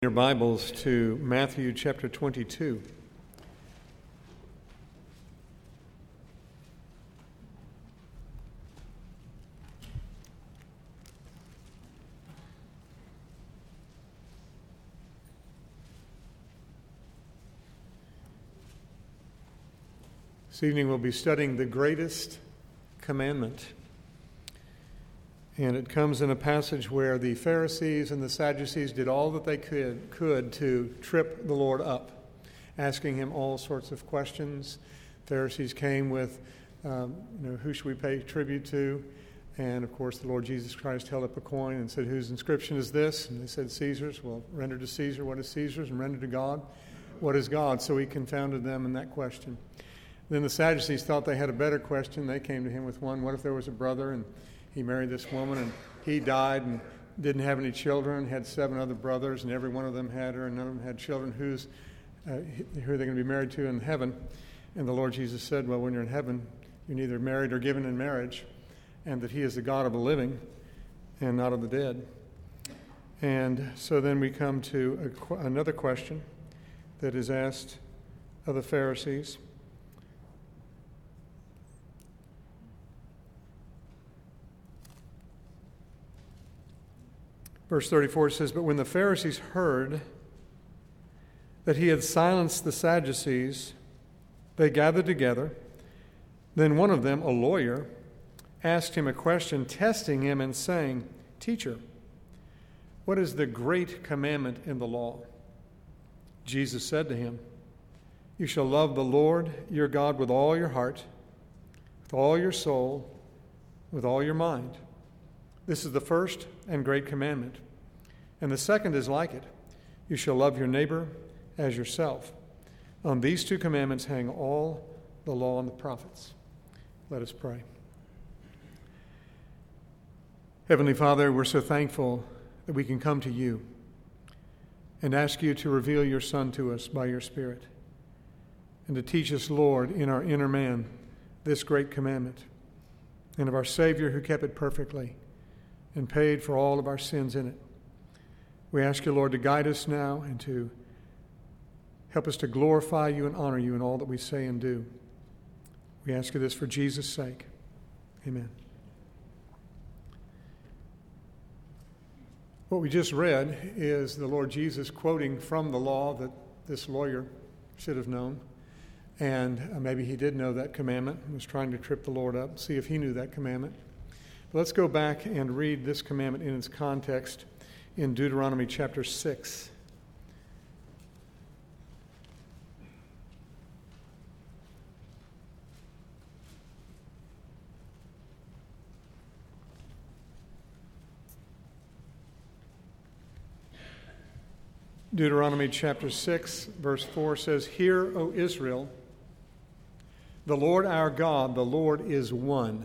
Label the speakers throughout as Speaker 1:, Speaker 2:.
Speaker 1: Your Bibles to Matthew chapter 22. This evening we'll be studying the greatest commandment. And it comes in a passage where the Pharisees and the Sadducees did all that they could to trip the Lord up, asking him all sorts of questions. Pharisees came with, who should we pay tribute to? And of course, the Lord Jesus Christ held up a coin and said, whose inscription is this? And they said, Caesar's. Well, render to Caesar what is Caesar's, and render to God what is God. So he confounded them in that question. Then the Sadducees thought they had a better question. They came to him with one. What if there was a brother and he married this woman, and he died and didn't have any children, had 7 other brothers, and every one of them had her, and none of them had children. Who are they going to be married to in heaven? And the Lord Jesus said, well, when you're in heaven, you're neither married or given in marriage, and that he is the God of the living and not of the dead. And so then we come to another question that is asked of the Pharisees. Verse 34 says, but when the Pharisees heard that he had silenced the Sadducees, they gathered together. Then one of them, a lawyer, asked him a question, testing him and saying, Teacher, what is the great commandment in the law? Jesus said to him, You shall love the Lord your God with all your heart, with all your soul, with all your mind. This is the first and great commandment. And the second is like it. You shall love your neighbor as yourself. On these 2 commandments hang all the law and the prophets. Let us pray. Heavenly Father, we're so thankful that we can come to you and ask you to reveal your Son to us by your Spirit, and to teach us, Lord, in our inner man, this great commandment, and of our Savior who kept it perfectly and paid for all of our sins in it. We ask you, Lord, to guide us now and to help us to glorify you and honor you in all that we say and do. We ask you this for Jesus' sake. Amen. What we just read is the Lord Jesus quoting from the law that this lawyer should have known. And maybe he did know that commandment and was trying to trip the Lord up, see if he knew that commandment. Let's go back and read this commandment in its context in Deuteronomy chapter 6. Deuteronomy chapter 6, verse 4 says, Hear, O Israel, the Lord our God, the Lord is one.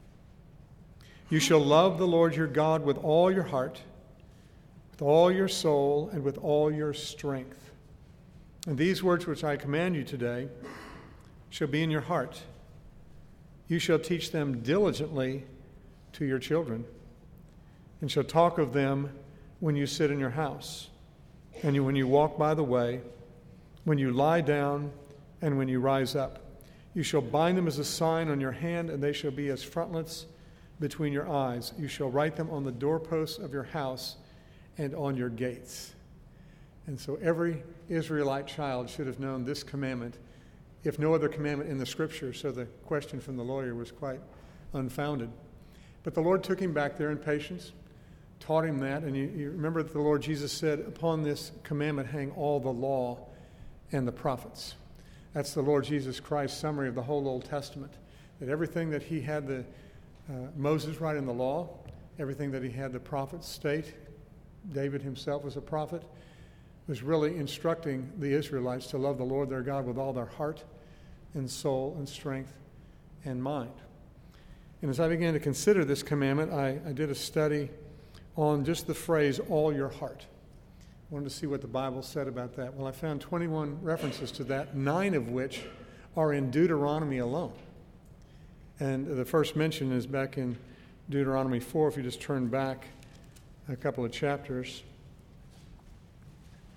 Speaker 1: You shall love the Lord your God with all your heart, with all your soul, and with all your strength. And these words which I command you today shall be in your heart. You shall teach them diligently to your children, and shall talk of them when you sit in your house, and when you walk by the way, when you lie down, and when you rise up. You shall bind them as a sign on your hand, and they shall be as frontlets between your eyes. You shall write them on the doorposts of your house and on your gates. And so every Israelite child should have known this commandment, if no other commandment in the Scripture. So the question from the lawyer was quite unfounded. But the Lord took him back there in patience, taught him that. And you remember that the Lord Jesus said, upon this commandment hang all the law and the prophets. That's the Lord Jesus Christ's summary of the whole Old Testament. That everything that he had Moses write in the law, everything that he had the prophets state, David himself was a prophet, was really instructing the Israelites to love the Lord their God with all their heart and soul and strength and mind. And as I began to consider this commandment, I did a study on just the phrase, all your heart. I wanted to see what the Bible said about that. Well, I found 21 references to that, 9 of which are in Deuteronomy alone. And the first mention is back in Deuteronomy 4, if you just turn back a couple of chapters.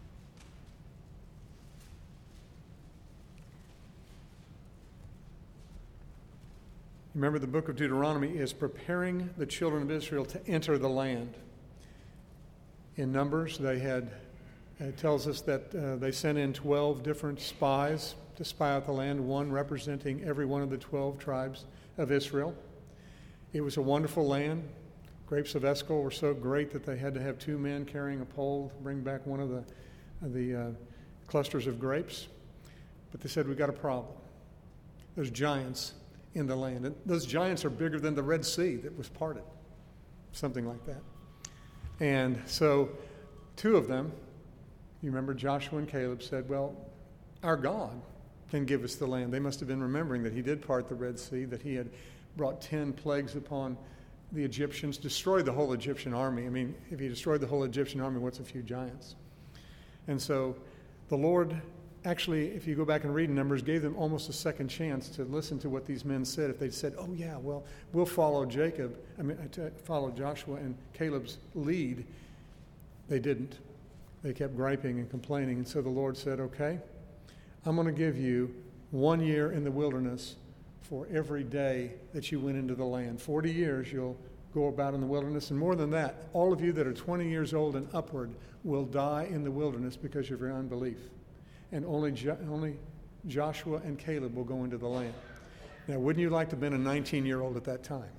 Speaker 1: Remember, the book of Deuteronomy is preparing the children of Israel to enter the land. In Numbers, it tells us that they sent in 12 different spies to spy out the land, one representing every one of the 12 tribes of Israel. It was a wonderful land. Grapes of Eshcol were so great that they had to have 2 men carrying a pole to bring back one of the clusters of grapes. But they said, we've got a problem. There's giants in the land. And those giants are bigger than the Red Sea that was parted. Something like that. And so 2 of them, you remember Joshua and Caleb, said, well, our God can give us the land. They must have been remembering that he did part the Red Sea, that he had brought 10 plagues upon the Egyptians, destroyed the whole Egyptian army. I mean, if he destroyed the whole Egyptian army, what's a few giants? And so the Lord, actually, if you go back and read Numbers, gave them almost a second chance to listen to what these men said. If they'd said, oh yeah, well, we'll follow follow Joshua and Caleb's lead, they didn't. They kept griping and complaining. And so the Lord said, okay, I'm going to give you 1 year in the wilderness for every day that you went into the land. 40 years you'll go about in the wilderness. And more than that, all of you that are 20 years old and upward will die in the wilderness because of your unbelief. And only Joshua and Caleb will go into the land. Now, wouldn't you like to have been a 19-year-old at that time?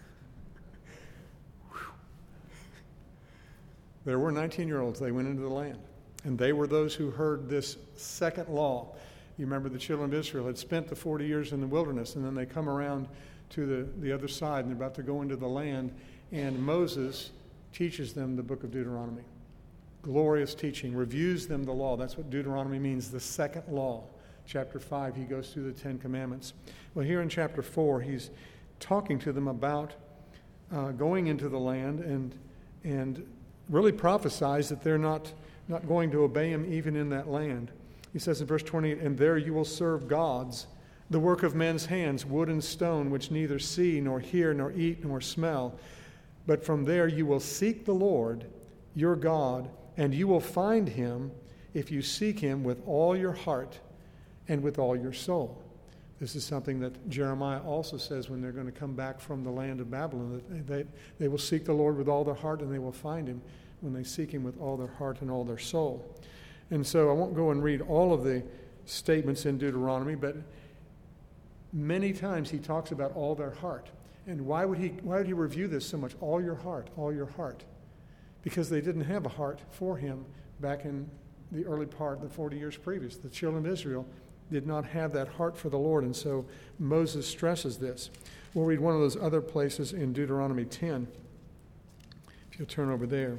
Speaker 1: There were 19-year-olds. They went into the land. And they were those who heard this second law. You remember the children of Israel had spent the 40 years in the wilderness, and then they come around to the other side, and they're about to go into the land. And Moses teaches them the book of Deuteronomy. Glorious teaching, reviews them the law. That's what Deuteronomy means, the second law. Chapter 5, he goes through the 10 Commandments. Well, here in chapter 4, he's talking to them about going into the land and really prophesies that they're not going to obey him even in that land. He says in verse 28, and there you will serve gods, the work of men's hands, wood and stone, which neither see nor hear nor eat nor smell. But from there you will seek the Lord, your God, and you will find him if you seek him with all your heart and with all your soul. This is something that Jeremiah also says when they're going to come back from the land of Babylon, that they will seek the Lord with all their heart, and they will find him when they seek him with all their heart and all their soul. And so I won't go and read all of the statements in Deuteronomy, but many times he talks about all their heart. And why would he review this so much? All your heart, all your heart. Because they didn't have a heart for him back in the early part, the 40 years previous. The children of Israel did not have that heart for the Lord, and so Moses stresses this. We'll read one of those other places in Deuteronomy 10, if you'll turn over there.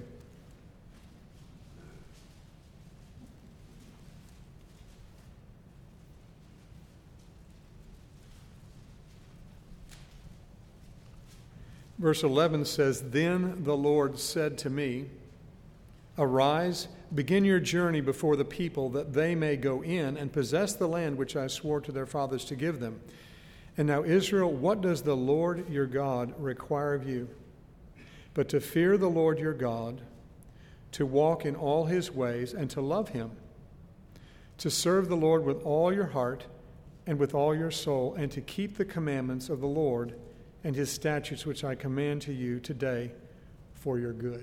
Speaker 1: Verse 11 says, then the Lord said to me, arise, begin your journey before the people, that they may go in and possess the land which I swore to their fathers to give them. And now, Israel, what does the Lord your God require of you? But to fear the Lord your God, to walk in all his ways, and to love him, to serve the Lord with all your heart and with all your soul, and to keep the commandments of the Lord and his statutes which I command to you today for your good.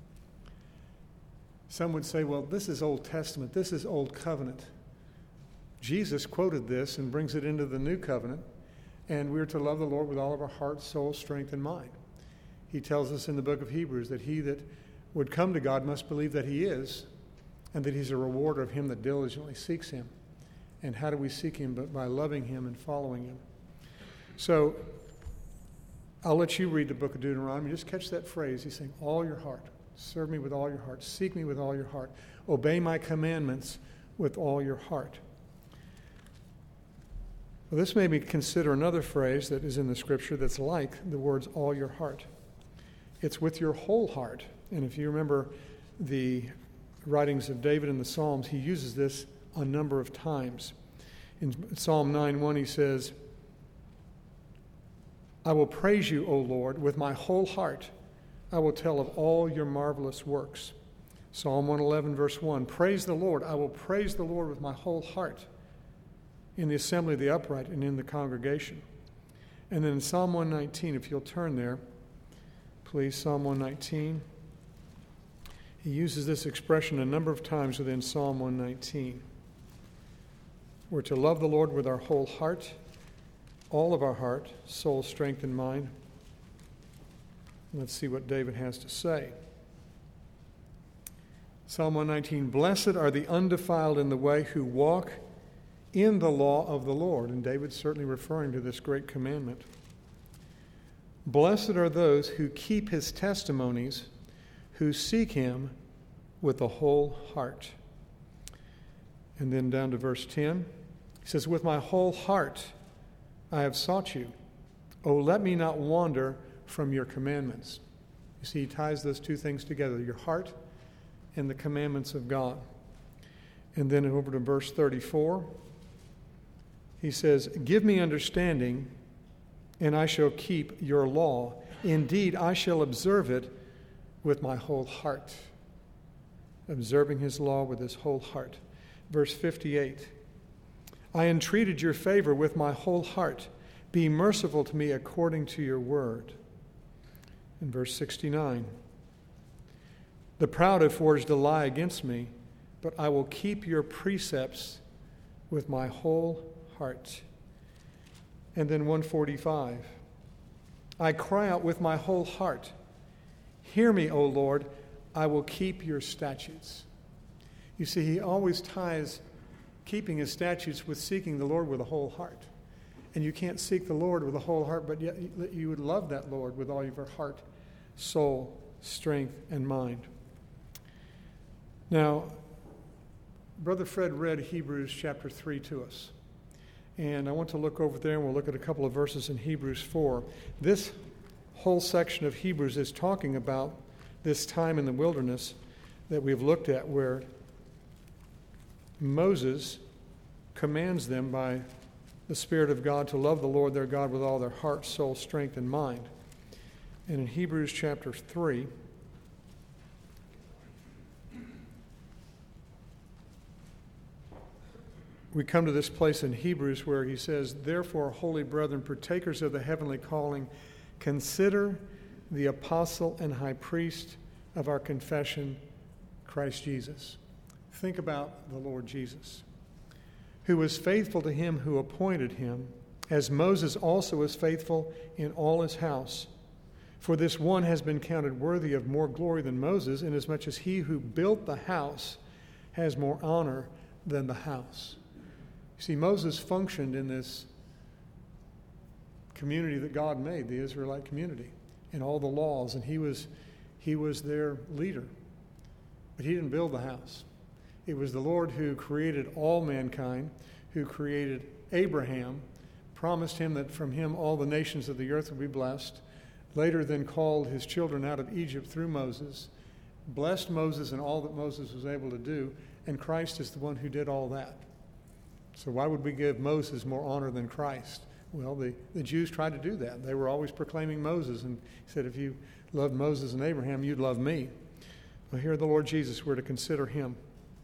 Speaker 1: Some would say, well, this is Old Testament, this is Old Covenant. Jesus quoted this and brings it into the New Covenant, and we're to love the Lord with all of our heart, soul, strength, and mind. He tells us in the book of Hebrews that he that would come to God must believe that he is, and that he's a rewarder of him that diligently seeks him. And how do we seek him? But by loving him and following him. So I'll let you read the book of Deuteronomy. Just catch that phrase. He's saying, all your heart. Serve me with all your heart. Seek me with all your heart. Obey my commandments with all your heart. Well, this made me consider another phrase that is in the scripture that's like the words all your heart. It's with your whole heart. And if you remember the writings of David in the Psalms, he uses this a number of times. In Psalm 9:1 he says, I will praise you, O Lord, with my whole heart. I will tell of all your marvelous works. Psalm 111, verse 1, praise the Lord. I will praise the Lord with my whole heart in the assembly of the upright and in the congregation. And then in Psalm 119, if you'll turn there, please, Psalm 119. He uses this expression a number of times within Psalm 119. We're to love the Lord with our whole heart, all of our heart, soul, strength, and mind. Let's see what David has to say. Psalm 119, blessed are the undefiled in the way who walk in the law of the Lord. And David's certainly referring to this great commandment. Blessed are those who keep his testimonies, who seek him with the whole heart. And then down to verse 10, he says, with my whole heart I have sought you. Oh, let me not wander from your commandments. You see, he ties those two things together, your heart and the commandments of God. And then over to verse 34, he says, give me understanding, and I shall keep your law. Indeed, I shall observe it with my whole heart. Observing his law with his whole heart. Verse 58, I entreated your favor with my whole heart. Be merciful to me according to your word. In verse 69, the proud have forged a lie against me, but I will keep your precepts with my whole heart. And then 145, I cry out with my whole heart. Hear me, O Lord, I will keep your statutes. You see, he always ties keeping his statutes with seeking the Lord with a whole heart. And you can't seek the Lord with a whole heart, but yet you would love that Lord with all of your heart, soul, strength, and mind. Now, Brother Fred read Hebrews chapter 3 to us. And I want to look over there and we'll look at a couple of verses in Hebrews 4. This whole section of Hebrews is talking about this time in the wilderness that we've looked at where Moses commands them by the Spirit of God to love the Lord their God with all their heart, soul, strength, and mind. And in Hebrews chapter 3, we come to this place in Hebrews where he says, therefore, holy brethren, partakers of the heavenly calling, consider the apostle and high priest of our confession, Christ Jesus. Think about the Lord Jesus, who was faithful to him who appointed him, as Moses also was faithful in all his house. For this one has been counted worthy of more glory than Moses, inasmuch as he who built the house has more honor than the house. You see, Moses functioned in this community that God made, the Israelite community, and all the laws, and he was their leader. But he didn't build the house. It was the Lord who created all mankind, who created Abraham, promised him that from him all the nations of the earth would be blessed, later then called his children out of Egypt through Moses, blessed Moses and all that Moses was able to do, and Christ is the one who did all that. So why would we give Moses more honor than Christ? Well, the Jews tried to do that. They were always proclaiming Moses, and he said, if you loved Moses and Abraham, you'd love me. Well, here the Lord Jesus, we're to consider him.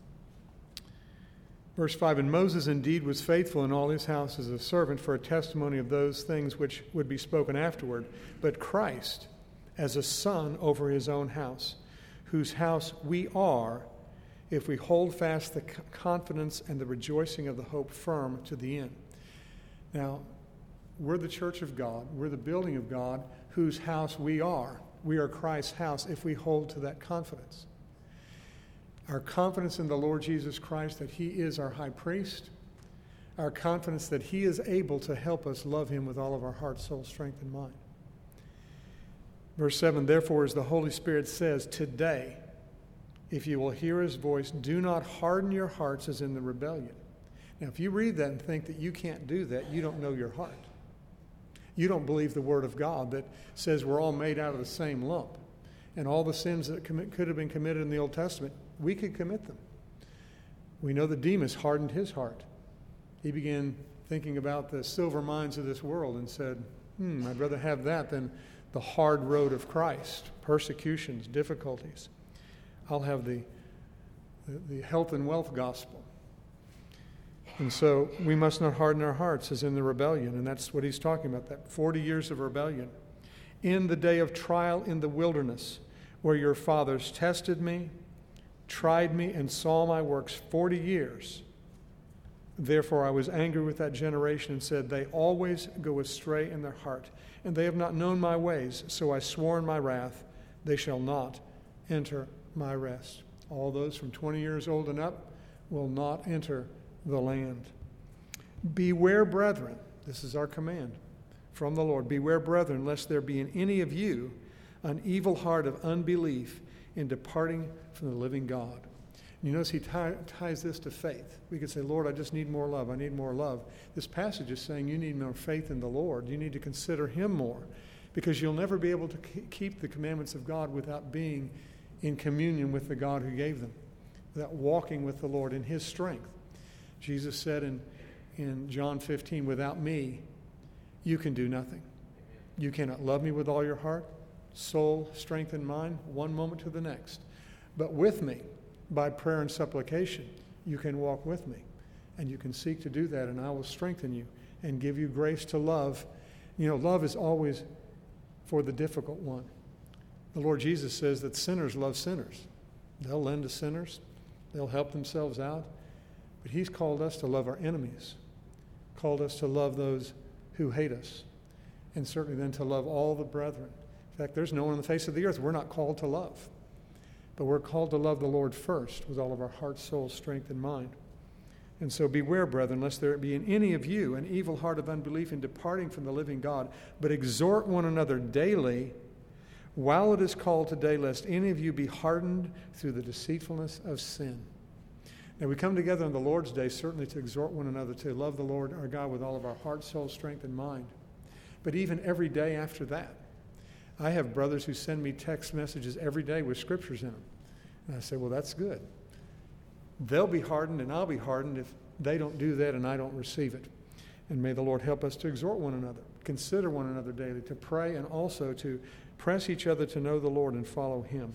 Speaker 1: Verse 5, and Moses indeed was faithful in all his house as a servant for a testimony of those things which would be spoken afterward, but Christ as a son over his own house, whose house we are, if we hold fast the confidence and the rejoicing of the hope firm to the end. Now, we're the church of God. We're the building of God, whose house we are. We are Christ's house if we hold to that confidence. Our confidence in the Lord Jesus Christ that he is our high priest. Our confidence that he is able to help us love him with all of our heart, soul, strength, and mind. Verse 7, therefore, as the Holy Spirit says, today, if you will hear his voice, do not harden your hearts as in the rebellion. Now, if you read that and think that you can't do that, you don't know your heart. You don't believe the word of God that says we're all made out of the same lump. And all the sins that could have been committed in the Old Testament, we could commit them. We know that Demas hardened his heart. He began thinking about the silver mines of this world and said, I'd rather have that than the hard road of Christ, persecutions, difficulties. I'll have the health and wealth gospel. And so we must not harden our hearts as in the rebellion. And that's what he's talking about, that 40 years of rebellion. In the day of trial in the wilderness, where your fathers tested me, tried me, and saw my works 40 years. Therefore I was angry with that generation and said, they always go astray in their heart, and they have not known my ways. So I swore in my wrath, they shall not enter my rest. All those from 20 years old and up will not enter the land. Beware, brethren. This is our command from the Lord. Beware, brethren, lest there be in any of you an evil heart of unbelief in departing from the living God. You notice he ties this to faith. We could say, Lord, I just need more love. I need more love. This passage is saying you need more faith in the Lord. You need to consider him more, because you'll never be able to keep the commandments of God without being in communion with the God who gave them, without walking with the Lord in his strength. Jesus said in John 15, without me, you can do nothing. You cannot love me with all your heart, soul, strength, and mind, one moment to the next. But with me, by prayer and supplication, you can walk with me. And you can seek to do that, and I will strengthen you and give you grace to love. You know, love is always for the difficult one. The Lord Jesus says that sinners love sinners. They'll lend to sinners. They'll help themselves out. But he's called us to love our enemies, called us to love those who hate us, and certainly then to love all the brethren. In fact, there's no one on the face of the earth we're not called to love. But we're called to love the Lord first with all of our heart, soul, strength, and mind. And so beware, brethren, lest there be in any of you an evil heart of unbelief in departing from the living God, but exhort one another daily while it is called today, lest any of you be hardened through the deceitfulness of sin. Now, we come together on the Lord's Day certainly to exhort one another to love the Lord our God with all of our heart, soul, strength, and mind. But even every day after that, I have brothers who send me text messages every day with scriptures in them. And I say, well, that's good. They'll be hardened and I'll be hardened if they don't do that and I don't receive it. And may the Lord help us to exhort one another, consider one another daily, to pray, and also to press each other to know the Lord and follow him.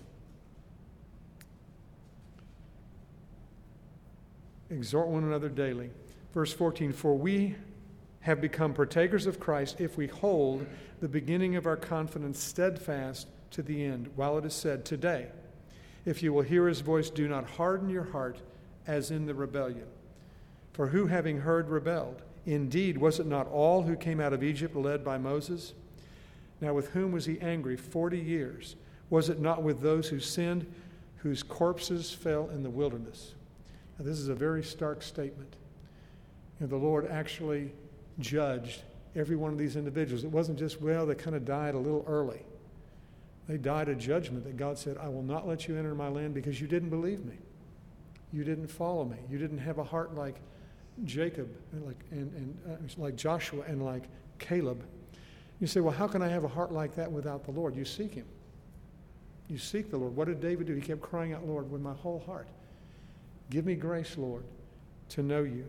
Speaker 1: Exhort one another daily. Verse 14, for we have become partakers of Christ if we hold the beginning of our confidence steadfast to the end, while it is said, today, if you will hear his voice, do not harden your heart as in the rebellion. For who, having heard, rebelled? Indeed, was it not all who came out of Egypt led by Moses? Now with whom was he angry 40 years? Was it not with those who sinned, whose corpses fell in the wilderness? Now, this is a very stark statement. You know, the Lord actually judged every one of these individuals. It wasn't just, well, they kind of died a little early. They died a judgment that God said, I will not let you enter my land because you didn't believe me. You didn't follow me. You didn't have a heart like Jacob and like Joshua and like Caleb. You say, well, how can I have a heart like that without the Lord? You seek him. You seek the Lord. What did David do? He kept crying out, Lord, with my whole heart. Give me grace, Lord, to know you.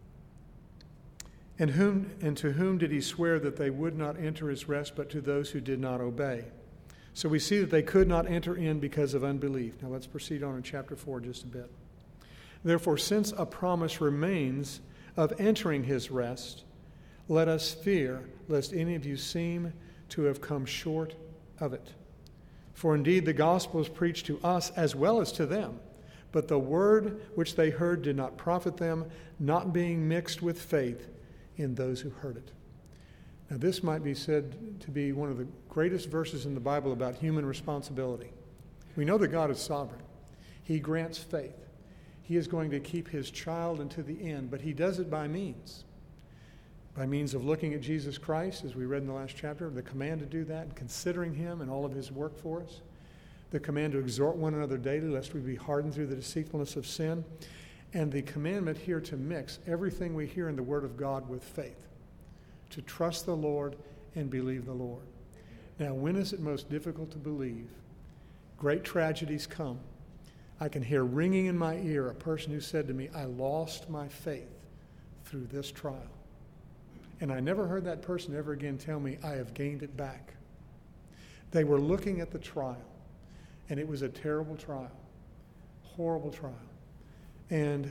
Speaker 1: And to whom did he swear that they would not enter his rest, but to those who did not obey? So we see that they could not enter in because of unbelief. Now let's proceed on in chapter 4 just a bit. Therefore, since a promise remains of entering his rest, let us fear lest any of you seem to have come short of it. For indeed the gospel is preached to us as well as to them, but the word which they heard did not profit them, not being mixed with faith in those who heard it. Now this might be said to be one of the greatest verses in the Bible about human responsibility. We know that God is sovereign. He grants faith. He is going to keep his child unto the end, but he does it by means of looking at Jesus Christ, as we read in the last chapter, the command to do that, and considering him and all of his work for us, the command to exhort one another daily, lest we be hardened through the deceitfulness of sin, and the commandment here to mix everything we hear in the Word of God with faith, to trust the Lord and believe the Lord. Now, when is it most difficult to believe? Great tragedies come. I can hear ringing in my ear a person who said to me, I lost my faith through this trial. And I never heard that person ever again tell me, I have gained it back. They were looking at the trial, and it was a terrible trial, horrible trial. And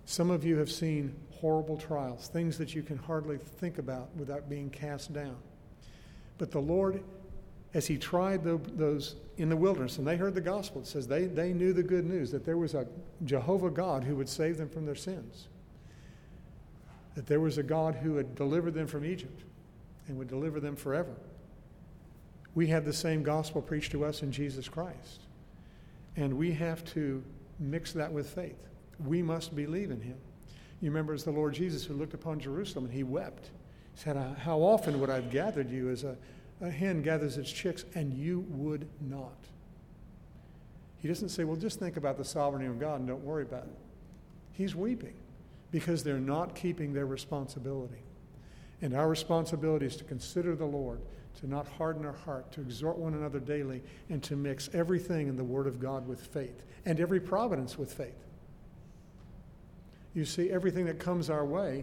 Speaker 1: Some of you have seen horrible trials, things that you can hardly think about without being cast down. But the Lord, as he tried those in the wilderness, and they heard the gospel, it says they knew the good news, that there was a Jehovah God who would save them from their sins, that there was a God who had delivered them from Egypt and would deliver them forever. We have the same gospel preached to us in Jesus Christ, and we have to mix that with faith. We must believe in him. You remember it's the Lord Jesus who looked upon Jerusalem and he wept. He said, how often would I have gathered you as a hen gathers its chicks, and you would not. He doesn't say, well, just think about the sovereignty of God and don't worry about it. He's weeping because they're not keeping their responsibility. And our responsibility is to consider the Lord, to not harden our heart, to exhort one another daily, and to mix everything in the Word of God with faith, and every providence with faith. You see, everything that comes our way,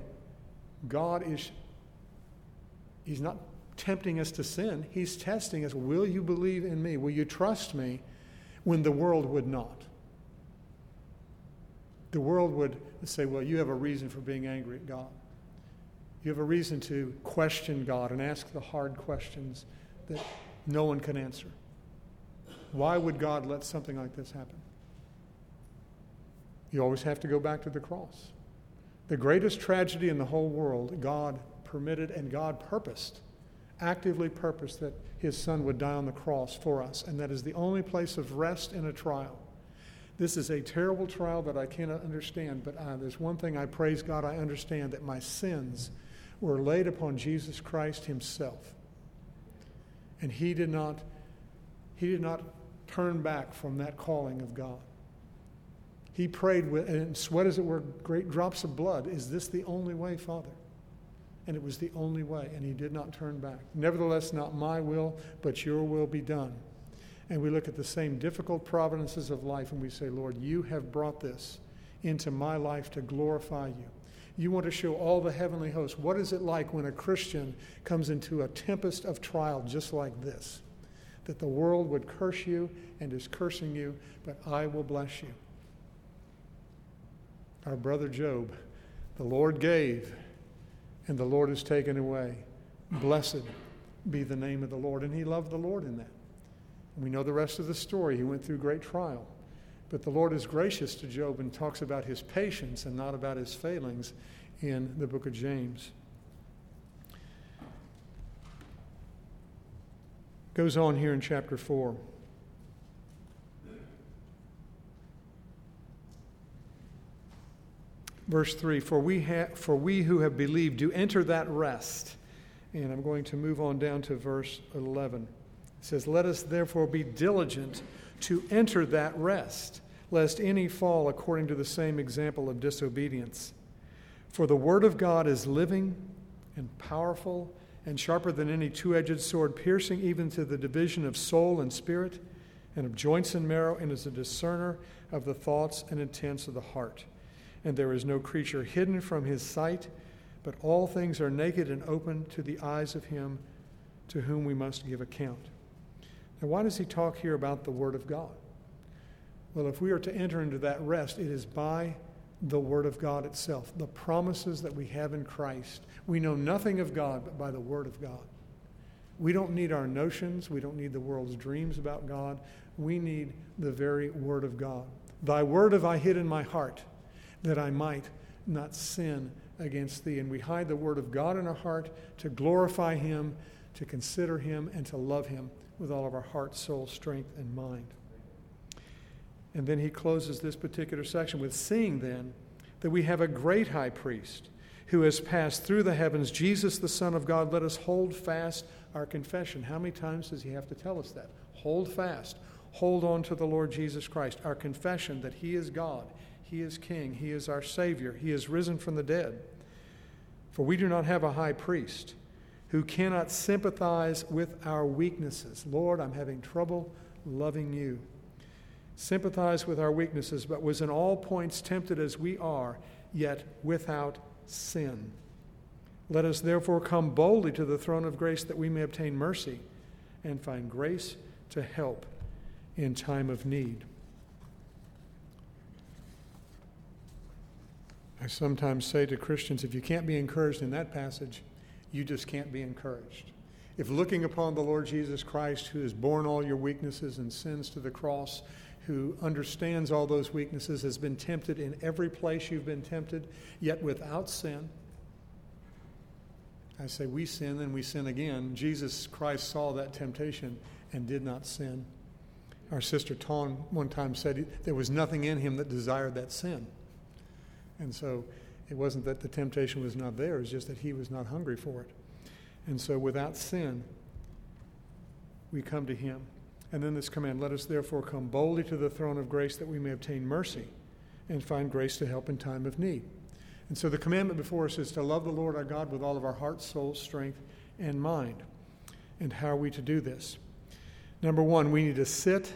Speaker 1: He's not tempting us to sin. He's testing us. Will you believe in me? Will you trust me when the world would not? The world would say, well, you have a reason for being angry at God. You have a reason to question God and ask the hard questions that no one can answer. Why would God let something like this happen? You always have to go back to the cross. The greatest tragedy in the whole world, God permitted and God purposed, actively purposed, that his son would die on the cross for us. And that is the only place of rest in a trial. This is a terrible trial that I cannot understand, but there's one thing I praise God I understand, that my sins were laid upon Jesus Christ himself. And he did not turn back from that calling of God. He prayed with, and sweat as it were, great drops of blood. Is this the only way, Father? And it was the only way, and he did not turn back. Nevertheless, not my will, but your will be done. And we look at the same difficult providences of life, and we say, Lord, you have brought this into my life to glorify you. You want to show all the heavenly hosts, what is it like when a Christian comes into a tempest of trial just like this? That the world would curse you and is cursing you, but I will bless you. Our brother Job, the Lord gave, and the Lord has taken away. Blessed be the name of the Lord. And he loved the Lord in that. We know the rest of the story. He went through great trial. But the Lord is gracious to Job and talks about his patience and not about his failings in the book of James. Goes on here in chapter 4. Verse 3, for we who have believed do enter that rest. And I'm going to move on down to verse 11. It says, let us therefore be diligent to enter that rest, lest any fall according to the same example of disobedience. For the word of God is living and powerful and sharper than any two-edged sword, piercing even to the division of soul and spirit and of joints and marrow, and is a discerner of the thoughts and intents of the heart. And there is no creature hidden from his sight, but all things are naked and open to the eyes of him to whom we must give account. Now, why does he talk here about the Word of God? Well, if we are to enter into that rest, it is by the Word of God itself, the promises that we have in Christ. We know nothing of God but by the Word of God. We don't need our notions. We don't need the world's dreams about God. We need the very Word of God. Thy word have I hid in my heart, that I might not sin against thee. And we hide the word of God in our heart to glorify him, to consider him, and to love him with all of our heart, soul, strength, and mind. And then he closes this particular section with, seeing then that we have a great high priest who has passed through the heavens, Jesus the Son of God, let us hold fast our confession. How many times does he have to tell us that? Hold fast. Hold on to the Lord Jesus Christ. Our confession that he is God. He is King. He is our Savior. He is risen from the dead. For we do not have a high priest who cannot sympathize with our weaknesses. Lord, I'm having trouble loving you. Sympathize with our weaknesses, but was in all points tempted as we are, yet without sin. Let us therefore come boldly to the throne of grace that we may obtain mercy and find grace to help in time of need. I sometimes say to Christians, if you can't be encouraged in that passage, you just can't be encouraged. If looking upon the Lord Jesus Christ, who has borne all your weaknesses and sins to the cross, who understands all those weaknesses, has been tempted in every place you've been tempted, yet without sin. I say we sin and we sin again. Jesus Christ saw that temptation and did not sin. Our sister Tawn one time said there was nothing in him that desired that sin. And so it wasn't that the temptation was not there, it was just that he was not hungry for it. And so without sin, we come to him. And then this command, let us therefore come boldly to the throne of grace that we may obtain mercy and find grace to help in time of need. And so the commandment before us is to love the Lord our God with all of our heart, soul, strength, and mind. And how are we to do this? Number one, we need to sit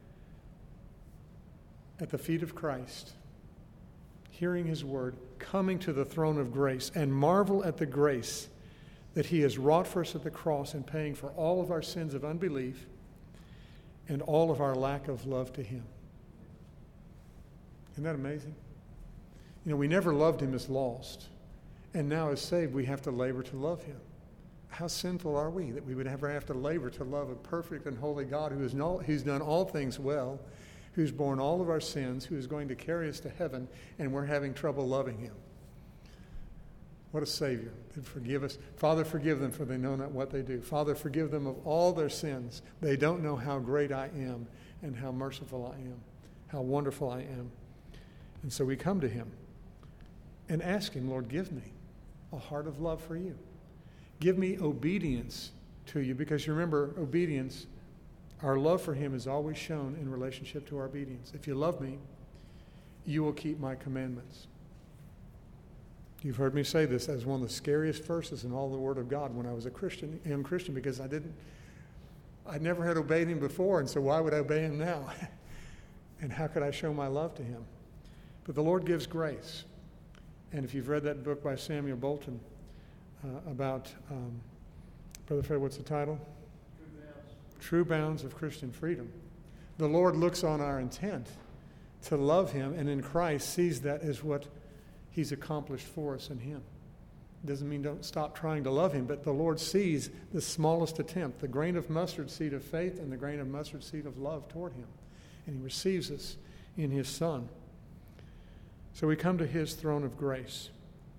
Speaker 1: at the feet of Christ, hearing his word, coming to the throne of grace, and marvel at the grace that he has wrought for us at the cross in paying for all of our sins of unbelief and all of our lack of love to him. Isn't that amazing? You know, we never loved him as lost, and now as saved, we have to labor to love him. How sinful are we that we would ever have to labor to love a perfect and holy God who's done all things well, who's borne all of our sins, who is going to carry us to heaven, and we're having trouble loving him. What a Savior. Forgive us. Father, forgive them, for they know not what they do. Father, forgive them of all their sins. They don't know how great I am and how merciful I am, how wonderful I am. And so we come to him and ask him, Lord, give me a heart of love for you. Give me obedience to you, because you remember, obedience, our love for him is always shown in relationship to our obedience. If you love me, you will keep my commandments. You've heard me say this as one of the scariest verses in all the Word of God when I was a young Christian, because I never had obeyed him before, and so why would I obey him now? And how could I show my love to him? But the Lord gives grace. And if you've read that book by Samuel Bolton about, Brother Fred, what's the title? True Bounds of Christian Freedom. The Lord looks on our intent to love him, and in Christ sees that as what he's accomplished for us in him. It doesn't mean don't stop trying to love him, but the Lord sees the smallest attempt, the grain of mustard seed of faith and the grain of mustard seed of love toward him. And he receives us in his Son. So we come to his throne of grace.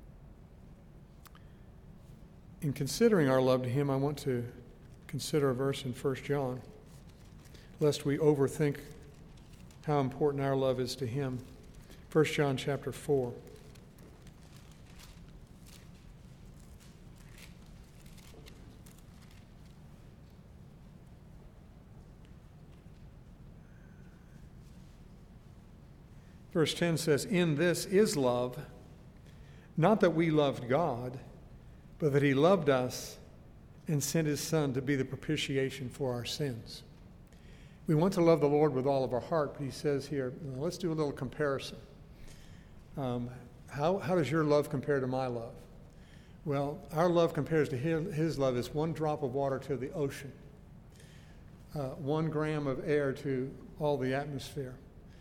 Speaker 1: In considering our love to him, I want to consider a verse in 1 John, lest we overthink how important our love is to him. 1 John chapter 4. Verse 10 says, in this is love, not that we loved God, but that he loved us and sent his Son to be the propitiation for our sins. We want to love the Lord with all of our heart, but he says here, let's do a little comparison. How does your love compare to my love? Well, our love compares to his love as one drop of water to the ocean, 1 gram of air to all the atmosphere,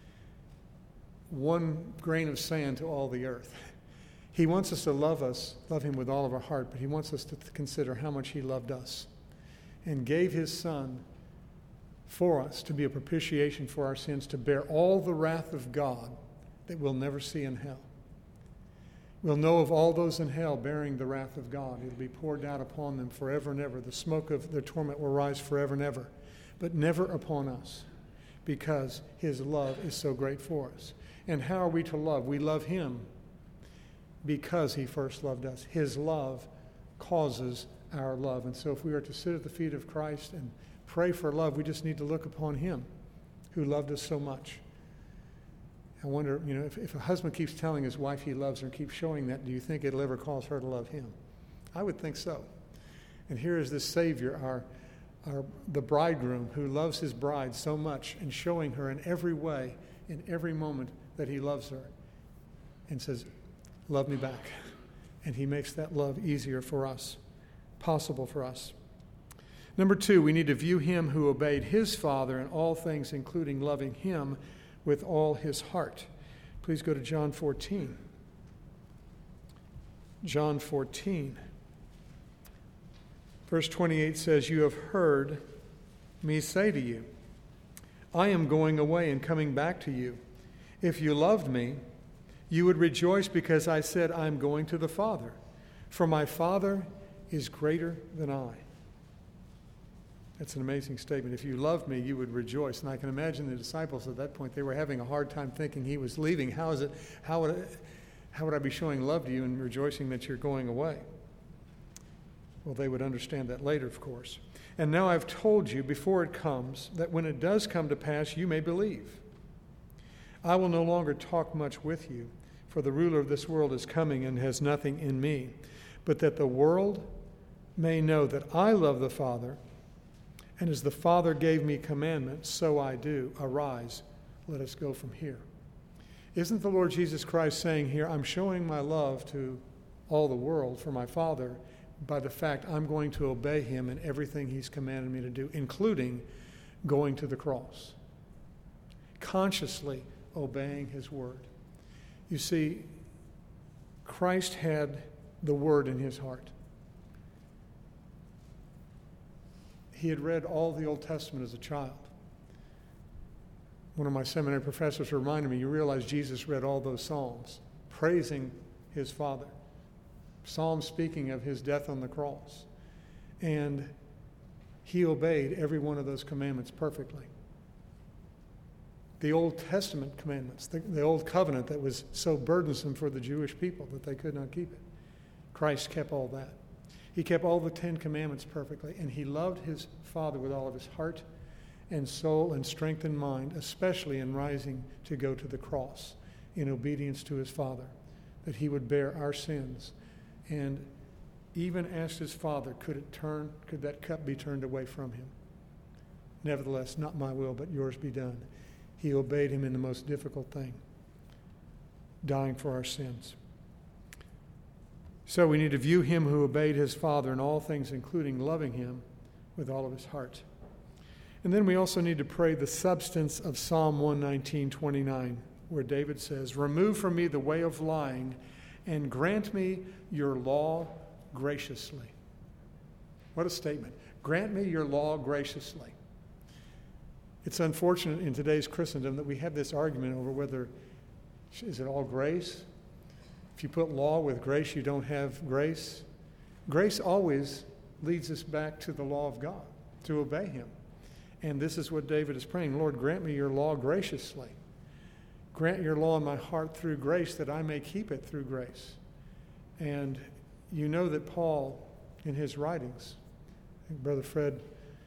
Speaker 1: 1 grain of sand to all the earth. He wants us to love him with all of our heart, but he wants us to consider how much he loved us and gave his Son for us to be a propitiation for our sins, to bear all the wrath of God that we'll never see in hell. We'll know of all those in hell bearing the wrath of God. It'll be poured out upon them forever and ever. The smoke of their torment will rise forever and ever, but never upon us, because his love is so great for us. And how are we to love? We love him because he first loved us. His love causes our love. And so if we are to sit at the feet of Christ and pray for love, we just need to look upon him who loved us so much. I wonder, if a husband keeps telling his wife he loves her and keeps showing that, do you think it'll ever cause her to love him? I would think so. And here is this Savior, the bridegroom, who loves his bride so much and showing her in every way, in every moment, that he loves her and says, love me back. And he makes that love easier for us, possible for us. Number 2, we need to view him who obeyed his Father in all things, including loving him with all his heart. Please go to John 14. John 14. Verse 28 says, "You have heard me say to you, I am going away and coming back to you. If you loved me, you would rejoice because I said, I am going to the Father, for my Father is greater than I." That's an amazing statement. If you loved me, you would rejoice. And I can imagine the disciples at that point, they were having a hard time thinking he was leaving. How would I be showing love to you and rejoicing that you're going away? Well, they would understand that later, of course. "And now I've told you before it comes, that when it does come to pass, you may believe. I will no longer talk much with you, for the ruler of this world is coming and has nothing in me, but that the world may know that I love the Father, and as the Father gave me commandments, so I do. Arise, let us go from here." Isn't the Lord Jesus Christ saying here, I'm showing my love to all the world for my Father by the fact I'm going to obey him in everything he's commanded me to do, including going to the cross, consciously obeying his word. You see, Christ had the word in his heart. He had read all the Old Testament as a child. One of my seminary professors reminded me, you realize Jesus read all those Psalms, praising his Father. Psalms speaking of his death on the cross. And he obeyed every one of those commandments perfectly. The Old Testament commandments, the Old Covenant that was so burdensome for the Jewish people that they could not keep it. Christ kept all that. He kept all the 10 Commandments perfectly, and he loved his Father with all of his heart and soul and strength and mind, especially in rising to go to the cross in obedience to his Father, that he would bear our sins. And even asked his Father, could that cup be turned away from him? Nevertheless, not my will, but yours be done. He obeyed him in the most difficult thing, dying for our sins. So we need to view him who obeyed his Father in all things, including loving him with all of his heart. And then we also need to pray the substance of Psalm 119:29, where David says, "Remove from me the way of lying, and grant me your law graciously." What a statement. Grant me your law graciously. It's unfortunate in today's Christendom that we have this argument over whether, is it all grace? If you put law with grace, you don't have grace. Grace always leads us back to the law of God, to obey him. And this is what David is praying. Lord, grant me your law graciously. Grant your law in my heart through grace that I may keep it through grace. And you know that Paul, in his writings, Brother Fred,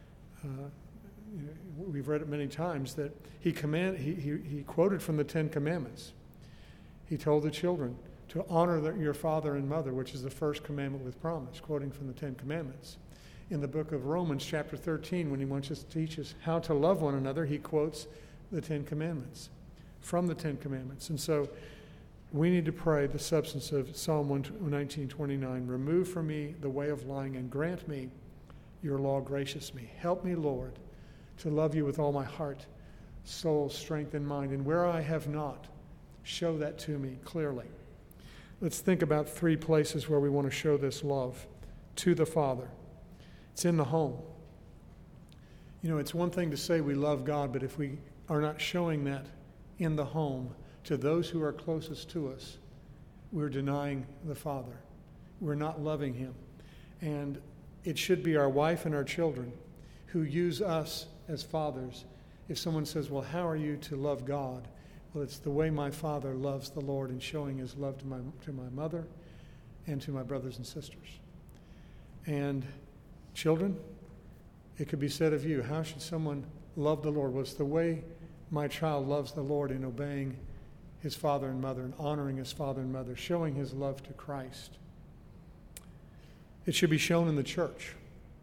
Speaker 1: we've read it many times, that he quoted from the 10 Commandments. He told the children to honor your father and mother, which is the first commandment with promise, quoting from the 10 Commandments. In the book of Romans, chapter 13, when he wants us to teach us how to love one another, he quotes the 10 Commandments from the 10 Commandments. And so we need to pray the substance of Psalm 119:29. Remove from me the way of lying and grant me your law graciously. Help me, Lord, to love you with all my heart, soul, strength, and mind. And where I have not, show that to me clearly. Let's think about 3 places where we want to show this love to the Father. It's in the home. You know, it's one thing to say we love God, but if we are not showing that in the home to those who are closest to us, we're denying the Father. We're not loving him. And it should be our wife and our children who use us as fathers. If someone says, well, how are you to love God? Well, it's the way my Father loves the Lord in showing his love to my mother and to my brothers and sisters. And children, it could be said of you, how should someone love the Lord? Well, it's the way my child loves the Lord in obeying his father and mother and honoring his father and mother, showing his love to Christ. It should be shown in the church.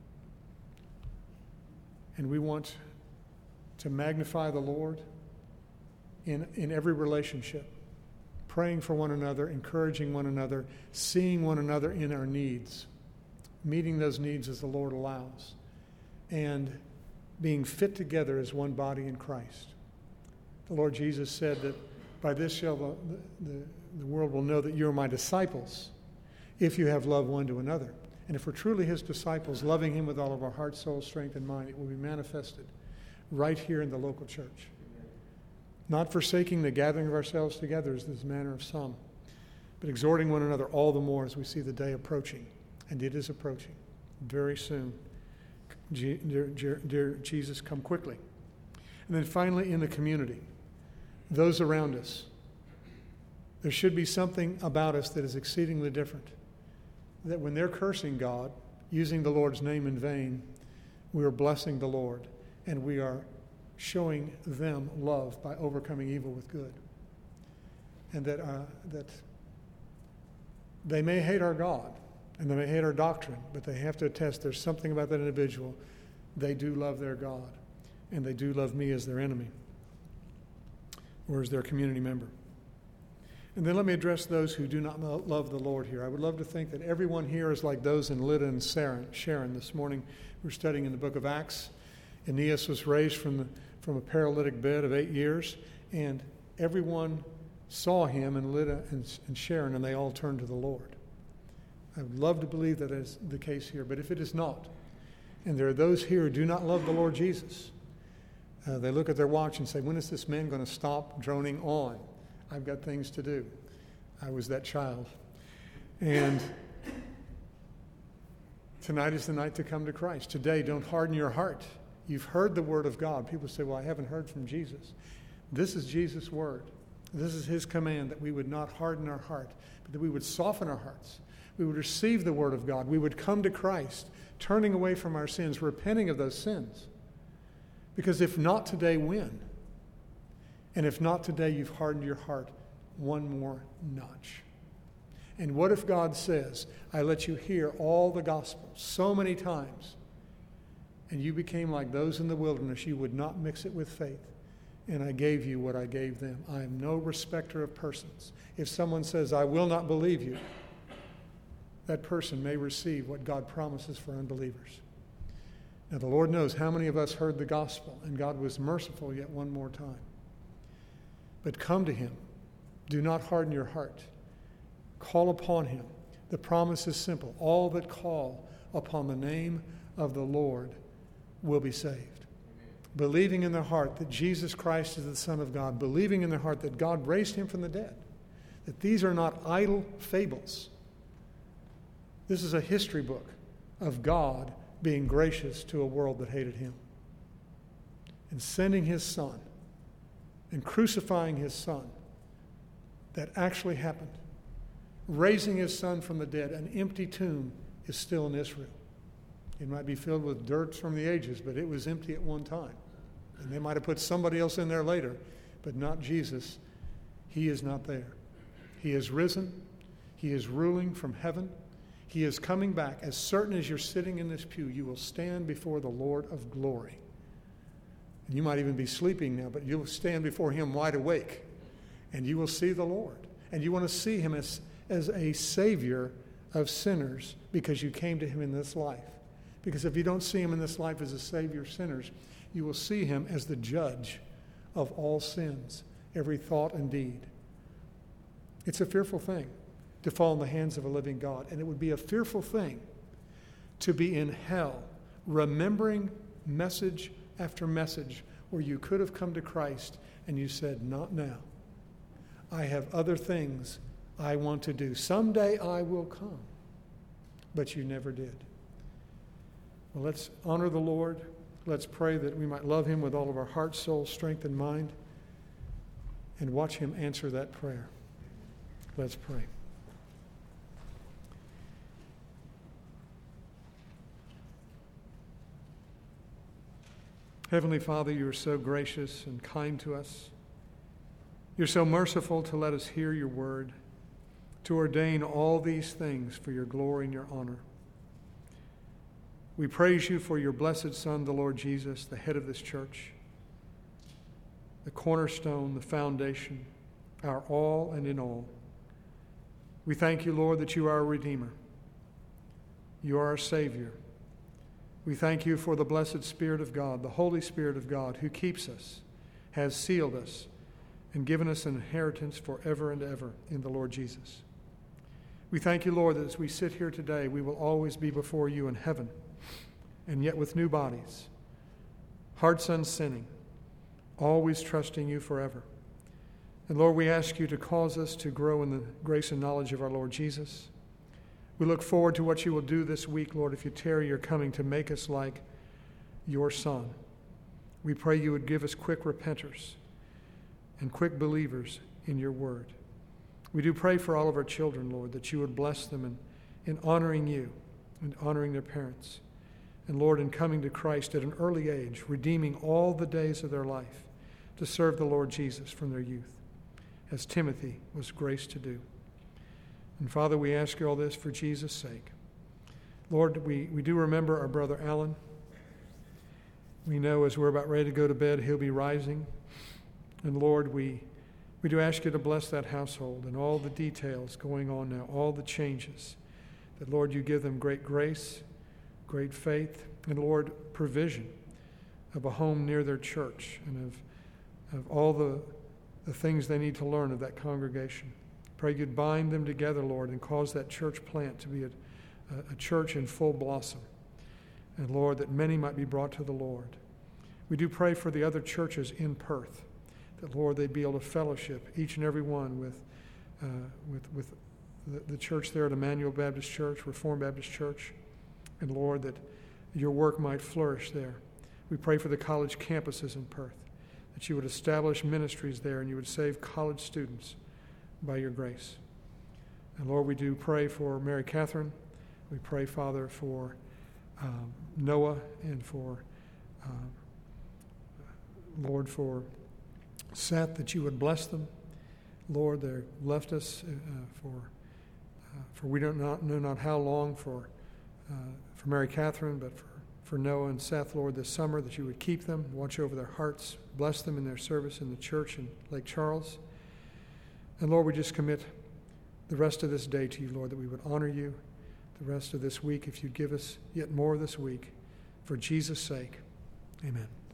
Speaker 1: And we want to magnify the Lord in every relationship, praying for one another, encouraging one another, seeing one another in our needs, meeting those needs as the Lord allows, and being fit together as one body in Christ. The Lord Jesus said that by this shall the world will know that you are my disciples, if you have love one to another. And if we're truly his disciples, loving him with all of our heart, soul, strength, and mind, it will be manifested right here in the local church. Not forsaking the gathering of ourselves together as is the manner of some, but exhorting one another all the more as we see the day approaching. And it is approaching very soon. Dear Jesus, come quickly. And then finally, in the community, those around us, there should be something about us that is exceedingly different. That when they're cursing God, using the Lord's name in vain, we are blessing the Lord, and we are showing them love by overcoming evil with good. And that they may hate our God, and they may hate our doctrine, but they have to attest there's something about that individual. They do love their God, and they do love me as their enemy or as their community member. And then let me address those who do not love the Lord here. I would love to think that everyone here is like those in Lydda and Sharon. This morning we're studying in the book of Acts. Aeneas was raised from a paralytic bed of 8 years, and everyone saw him and Lydda and Sharon, and they all turned to the Lord. I would love to believe that is the case here, but if it is not, and there are those here who do not love the Lord Jesus, they look at their watch and say, when is this man going to stop droning on? I've got things to do. I was that child. And tonight is the night to come to Christ. Today, don't harden your heart. You've heard the word of God. People say, well, I haven't heard from Jesus. This is Jesus' word. This is his command, that we would not harden our heart, but that we would soften our hearts. We would receive the word of God. We would come to Christ, turning away from our sins, repenting of those sins. Because if not today, when? And if not today, you've hardened your heart one more notch. And what if God says, I let you hear all the gospel so many times, and you became like those in the wilderness, you would not mix it with faith, and I gave you what I gave them. I am no respecter of persons. If someone says, I will not believe you, that person may receive what God promises for unbelievers. Now, the Lord knows how many of us heard the gospel, and God was merciful yet one more time. But come to him. Do not harden your heart. Call upon him. The promise is simple. All that call upon the name of the Lord will be saved. Amen. Believing in their heart that Jesus Christ is the Son of God, believing in their heart that God raised him from the dead, that these are not idle fables. This is a history book of God being gracious to a world that hated him and sending his Son and crucifying his Son. That actually happened. Raising his Son from the dead. An empty tomb is still in Israel. It might be filled with dirt from the ages, but it was empty at one time. And they might have put somebody else in there later, but not Jesus. He is not there. He is risen. He is ruling from heaven. He is coming back. As certain as you're sitting in this pew, you will stand before the Lord of glory. And you might even be sleeping now, but you'll stand before him wide awake, and you will see the Lord. And you want to see him as a Savior of sinners because you came to him in this life. Because if you don't see him in this life as a Savior of sinners, you will see him as the judge of all sins, every thought and deed. It's a fearful thing to fall in the hands of a living God, and it would be a fearful thing to be in hell, remembering message after message where you could have come to Christ and you said, not now. I have other things I want to do. Someday I will come. But you never did. Well, let's honor the Lord. Let's pray that we might love him with all of our heart, soul, strength, and mind, and watch him answer that prayer. Let's pray. Heavenly Father, you are so gracious and kind to us. You're so merciful to let us hear your word, to ordain all these things for your glory and your honor. We praise you for your blessed Son, the Lord Jesus, the head of this church, the cornerstone, the foundation, our all and in all. We thank you, Lord, that you are our Redeemer. You are our Savior. We thank you for the blessed Spirit of God, the Holy Spirit of God, who keeps us, has sealed us, and given us an inheritance forever and ever in the Lord Jesus. We thank you, Lord, that as we sit here today, we will always be before you in heaven, and yet with new bodies, hearts unsinning, always trusting you forever. And Lord, we ask you to cause us to grow in the grace and knowledge of our Lord Jesus. We look forward to what you will do this week, Lord, if you tarry your coming to make us like your Son. We pray you would give us quick repenters and quick believers in your word. We do pray for all of our children, Lord, that you would bless them in honoring you and honoring their parents. And Lord, in coming to Christ at an early age, redeeming all the days of their life to serve the Lord Jesus from their youth, as Timothy was graced to do. And Father, we ask you all this for Jesus' sake. Lord, we do remember our brother Alan. We know as we're about ready to go to bed, he'll be rising. And Lord, we do ask you to bless that household and all the details going on now, all the changes. That, Lord, you give them great grace, great faith, and, Lord, provision of a home near their church and of all the things they need to learn of that congregation. Pray you'd bind them together, Lord, and cause that church plant to be a church in full blossom. And, Lord, that many might be brought to the Lord. We do pray for the other churches in Perth, that, Lord, they'd be able to fellowship, each and every one, with the church there at Emmanuel Baptist Church, Reformed Baptist Church. And, Lord, that your work might flourish there. We pray for the college campuses in Perth, that you would establish ministries there and you would save college students by your grace. And, Lord, we do pray for Mary Catherine. We pray, Father, for Noah and for, Lord, for Seth, that you would bless them. Lord, they left us for we don't know not how long for Mary Catherine, but for Noah and Seth, Lord, this summer, that you would keep them, watch over their hearts, bless them in their service in the church in Lake Charles. And Lord, we just commit the rest of this day to you, Lord, that we would honor you the rest of this week, if you'd give us yet more this week, for Jesus' sake. Amen.